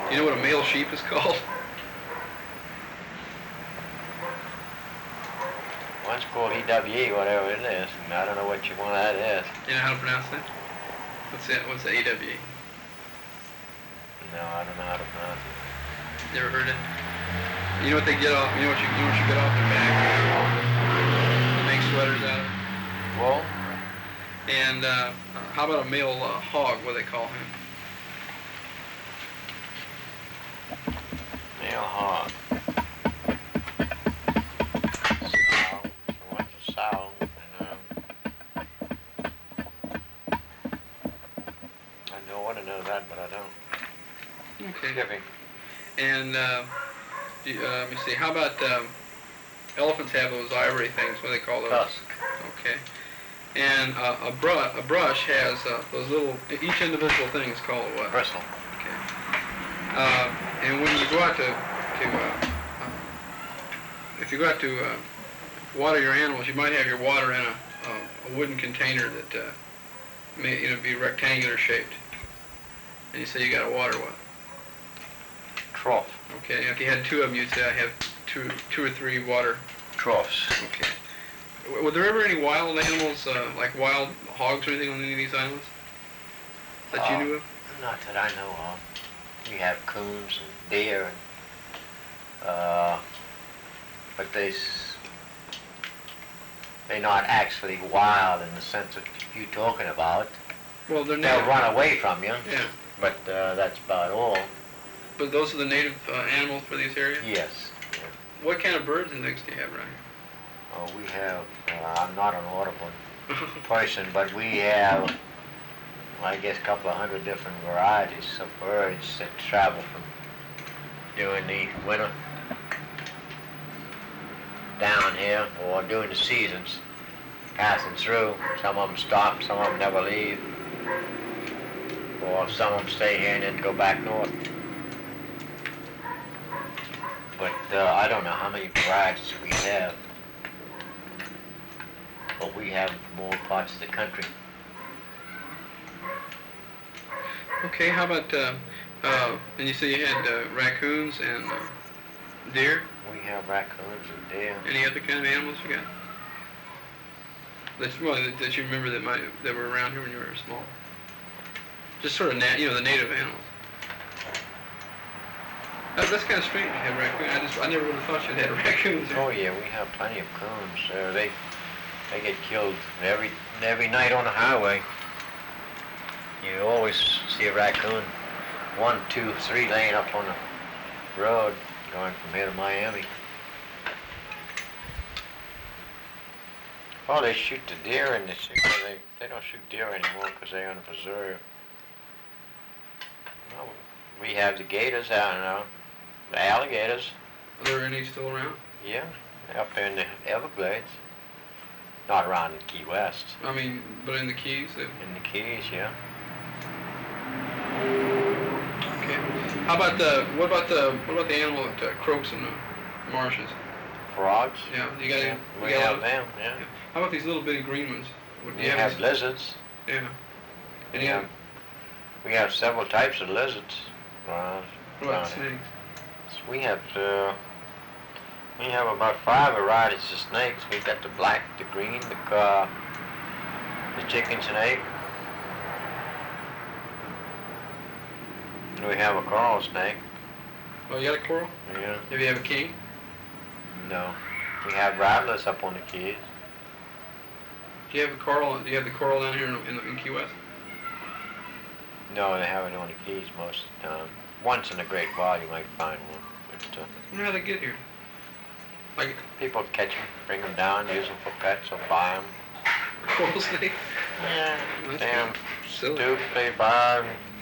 You know what a male sheep is called? One's called EWE, whatever it is. And I don't know which one that is. You know how to pronounce that? What's the AWE? No, I don't know how to pronounce it. You ever heard it? You know what they get off? You know what you get off their back? They make sweaters out of. Wool? And how about a male hog? What do they call him? Male hog. Sow. One's a sow. And, I know want to know that, but I don't. Okay. Skippy. And let me see. How about elephants have those ivory things? What do they call those? Tusk. Okay. And a brush has those little. Each individual thing is called what? Bristle. Okay. And when you go out to if you go out to water your animals, you might have your water in a wooden container that may be rectangular shaped. And you say you got to water what? Trough. Okay. If you had two of them, you'd say I have two or three water Troughs. Okay. Were there ever any wild animals, like wild hogs or anything on any of these islands that you knew of? Not that I know of. We have coons and deer, but they're not actually wild in the sense that you're talking about. Well, they'll run away from you. Yeah. But that's about all. But those are the native animals for these areas? Yes. What kind of birds and things do you have around We have, I'm not an Audubon person, but we have, I guess, a couple of hundred different varieties of birds that travel from during the winter down here, or during the seasons, passing through. Some of them stop, some of them never leave, or some of them stay here and then go back north. But I don't know how many varieties we have, but we have more parts of the country. Okay, how about, and you say you had raccoons and deer? We have raccoons and deer. Any other kind of animals you got? That you remember that were around here when you were small? Just sort of, the native animals. That's kind of strange to have raccoons. I never would have thought you'd had raccoons. Oh yeah, we have plenty of coons. They get killed every night on the highway. You always see a raccoon, 1, 2, 3 laying up on the road going from here to Miami. Oh, they shoot the deer in this. They don't shoot deer anymore because they're on a preserve. No, we have the gators out now. The alligators. Are there any still around? Yeah, up there in the Everglades. Not around in Key West. I mean, but in the Keys? In the Keys, yeah. Okay. What about the animal that croaks in the marshes? Frogs? Yeah, We have them, yeah. How about these little bitty green ones? We have lizards. Yeah. We have several types of lizards. What about snakes? We have about 5 varieties of snakes. We've got the black, the green, the chicken snake. We have a coral snake. Oh, you got a coral? Yeah. Do you have a king? No. We have rattlers up on the Keys. Do you have a coral? Do you have the coral down here in Key West? No, they have it on the Keys most of the time. Once in a great while you might find one. But, how do they get here? Like people catch them, bring them down, use them for pets, or buy them. Coral snake? Yeah, That's damn silly. stoop, they buy them.